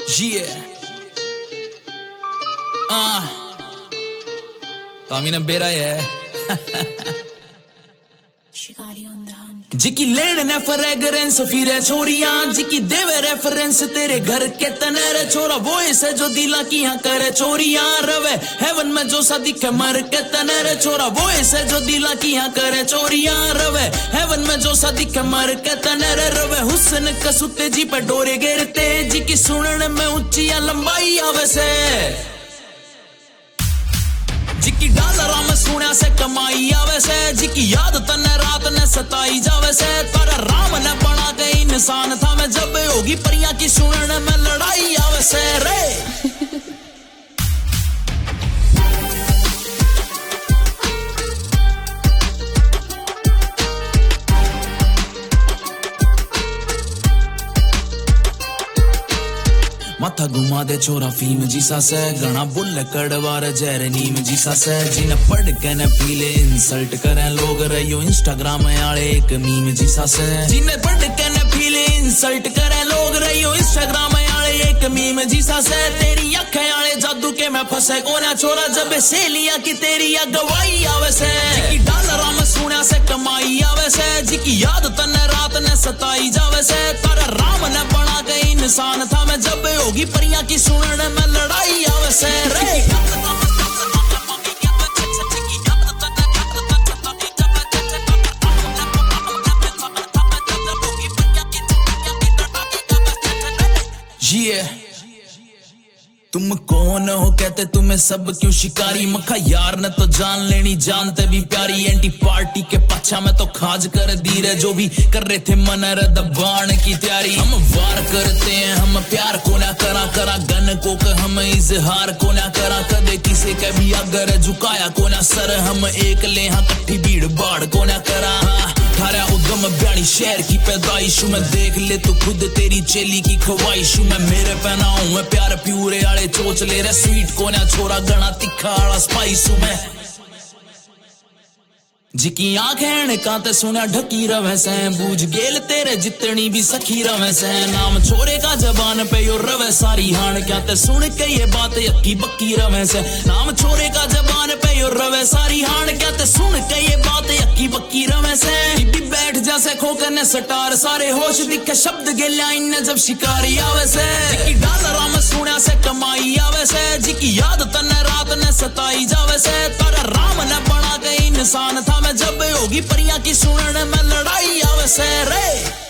Yeah. Tamina bera है जिकी lead ने फ्रेग्रेंस फिर छोरियां जिकी देवे रेफरेंस तेरे घर के तनेरे छोरा वो है जो दिला की यहाँ करे चोरियां रवे हेवन में जो सा दिखे मर के तनेरे छोरा वो है जो दिला की यहाँ करे चोरियां रवे हेवन में जो सा दिखे मर के तनेरे रवे हुस्न कसुते जी पे डोरे गिरते जी की सुनने में ऊंची लंबाई आवे से जिकी डॉलरों में सुना से कमाई आवे से जिकी याद तने रात ने सताई जावे से तारा राम ने बना के इंसान था मैं जब होगी परियां की सुनने में लड़ाई आवे से रे माथा घुमा दे छोरा फीम जीसा से गणा बुल कड़वार जहर नीम जीसा से जिन्हें पढ़ के न पीले इंसल्ट करें लोग रहियो इंस्टाग्राम आले एक मीम जीसा से जिन्हें पढ़ के न पीले इंसल्ट करें लोग रहियो इंस्टाग्राम आले एक मीम जीसा से तेरी अखें आले जादू के मैं फंसे कोना छोरा जब से लिया कि तेरी गवाही आवे से जिकी डॉलरों में सुना से कमाई आवे से जिकी याद तने रात ने सताई जावे से तारा राम ने बना के इंसान था मैं जब होगी परियां की सुनने में लड़ाई आवे से रे तुम कौन हो कहते तुम्हें सब क्यों शिकारी मखा यार ने तो जान लेनी जानते भी प्यारी एंटी पार्टी के पाछा में तो खाज कर दी रे जो भी कर रहे थे मन दबाने की तैयारी हम वार करते हैं हम प्यार को ना करा गन को हम इजहार को ना करा कदे किसी के भी अगर झुकाया को ना सर हम एक ले हाँ कट्ठी भीड़ बाढ़ को ना करा थारा उद्गम ब्याणी शहर की पैदाइश में देख ले तू खुद तेरी चेली की ख्वाहिश में मेरे पहना हूं मैं प्यार प्यूरे आले चोच ले रे स्वीट को ना छोरा गणा तिखा आला स्पाइस में जिकी आंखें कांते सुना ढकी रवे से बूझ गेल तेरे जितनी भी सखी रवे से नाम छोरे का जबान पे यो रवे सारी हान क्या ते सुन के ये बात यक्की बक्की रवे से नाम छोरे का जबान पे यो रवे सारी हान क्या ते सुन के ये बात यक्की बक्की रवे से भी बैठ जैसे खोकर ने सटार सारे होश दिखे शब्द गेल्या इन जब शिकारी आवे से जिकी डॉलरों में सुना से कमाई आवे से जिकी याद तने रात ने सताई जावे से तारा राम ने बना के इंसान था मैं जब होगी परियां की सुनने में लड़ाई आवे से रे